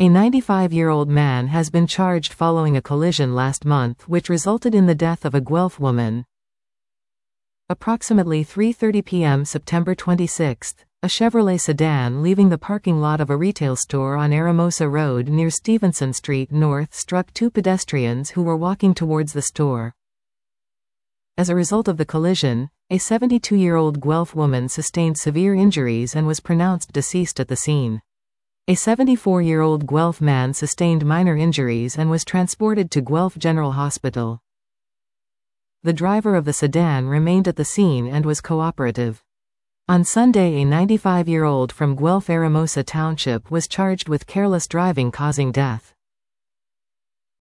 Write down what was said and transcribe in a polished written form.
A 95-year-old man has been charged following a collision last month which resulted in the death of a Guelph woman. Approximately 3:30 p.m. September 26, a Chevrolet sedan leaving the parking lot of a retail store on Aramosa Road near Stevenson Street North struck two pedestrians who were walking towards the store. As a result of the collision, a 72-year-old Guelph woman sustained severe injuries and was pronounced deceased at the scene. A 74-year-old Guelph man sustained minor injuries and was transported to Guelph General Hospital. The driver of the sedan remained at the scene and was cooperative. On Sunday, a 95-year-old from Guelph Aramosa Township was charged with careless driving causing death.